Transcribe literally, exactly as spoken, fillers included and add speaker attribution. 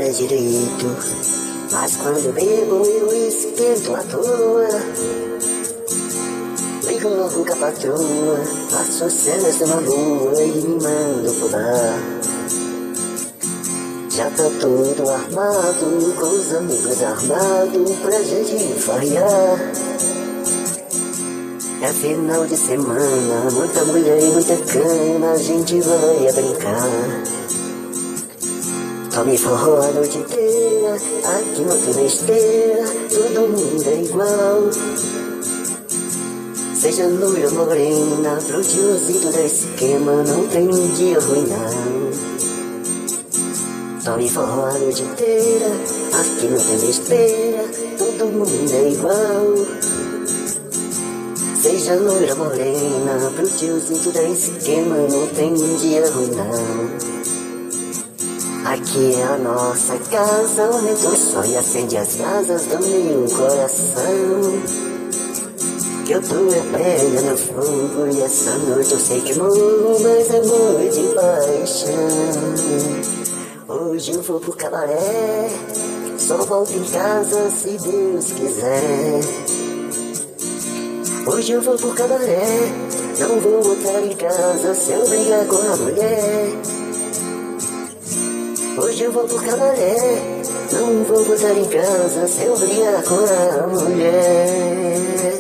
Speaker 1: trabalha direito, mas quando bebo eu esquento à toa. Ligo logo com a patroa, faço cenas de uma boa e me mando pro bar. Já tá todo armado, com os amigos armados pra gente farrear. É final de semana, muita mulher e muita cana, a gente vai a brincar. Tome forró a noite inteira, aqui não tem besteira, todo mundo é igual. Seja loira ou morena, pro tiozito da esquema, não tem um dia ruim não. Tome forró a noite inteira, aqui não tem besteira, todo mundo é igual. Seja loira morena, pro tiozito da esquema, não tem um dia ruim não. Aqui é a nossa casa, aumenta o som e acende as asas do meu coração. Que eu tô é pega no fogo e essa noite eu sei que morro, mas é amor de paixão. Hoje eu vou pro cabaré, só volto em casa se Deus quiser. Hoje eu vou pro cabaré, não vou voltar em casa se eu brigar com a mulher. Hoje eu vou pro cabaré, não vou voltar em casa se eu brigar com a mulher.